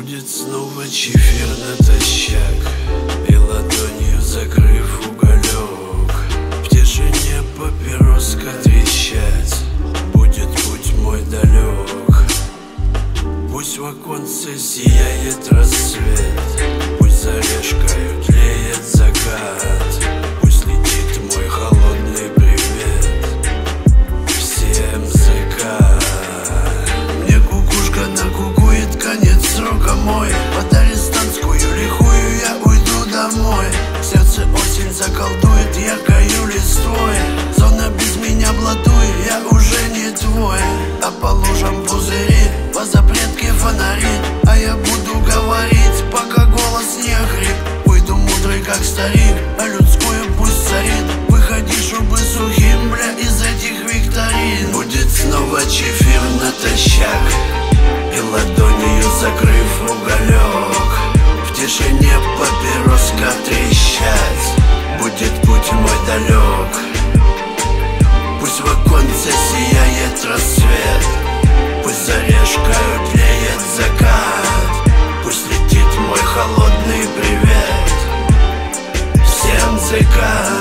Будет снова чефир натощак, и ладонью закрыв уголек, в тишине папироска трещать. Будет путь мой далек. Пусть в оконце сияет рассвет, пусть за решкою тлеет закат, пусть летит мой холодный привет всем ЗК. Мне кукушка накукует, конец срока мой. Под арестантскую лихую я уйду домой. Сердце осень заколдует яркою листвой. Зона без меня блатует, я уже не твой. А по лужам пузыри, по запретке фонари, а я буду говорить, пока голос не охрип. Уйду мудрый, как старик, а людскую пусть царит. Выходи, шубы сухим, бля, из этих викторин. Будет снова чефир натощак, и ладонью закрыв уголек, в тишине папироска трещать. Будет путь мой далек. Пусть в оконце сияет рассвет, пусть за решкою тлеет закат, пусть летит мой холодный привет всем ЗК.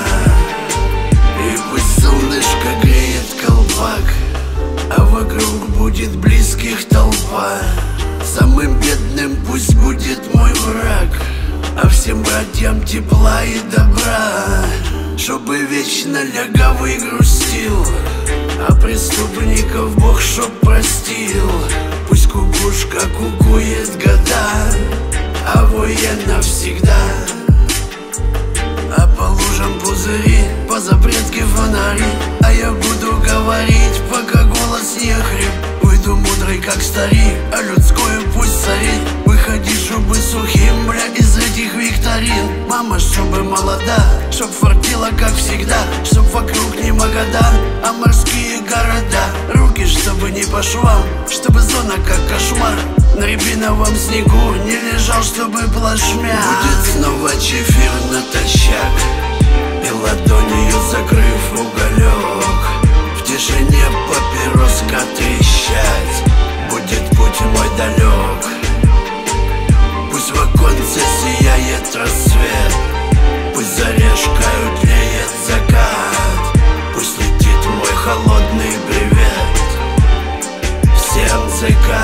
И пусть солнышко греет колпак, а вокруг будет близких толпа. Самым бедным пусть будет мой враг, а всем братьям тепла и добра. Чтобы вечно лягавый грустил, а преступников Бог чтоб простил. Пусть кукушка кукует года, а военно всегда. А по лужам пузыри, по запретке фонари, а я буду говорить, пока голос не хрип. Уйду мудрый, как старик, а людскую пусть царит. Выходи, шубы сухим, бля, из этих викторин. Мама, чтобы молода, чтоб фартила, как всегда, чтоб вокруг не Магадан, а морские города. Руки, чтобы не по швам, чтобы зона, как кошмар, на рябиновом снегу не лежал, чтобы плашмя. Будет снова чефир натощак, и ладонью закрыв уголек, в тишине папироска трещать. Будет путь мой далек. Пусть в оконце сияет рассвет, пусть за решкою тлеет закат, пусть летит мой холодный привет всем ЗК.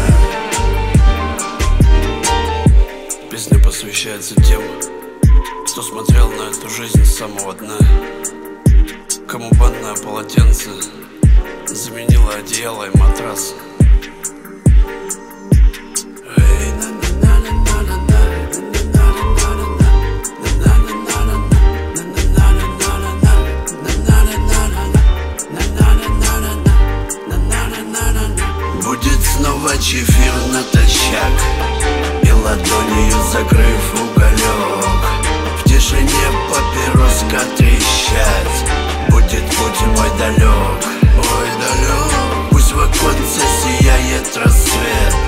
Песня посвящается тем, кто смотрел на эту жизнь с самого дна, кому банное полотенце заменило одеяло и матрас. Будет снова чефир натощак, и ладонью закрыв уголек, в тишине папироска трещать. Будет путь мой далек, мой далек. Пусть в оконце сияет рассвет,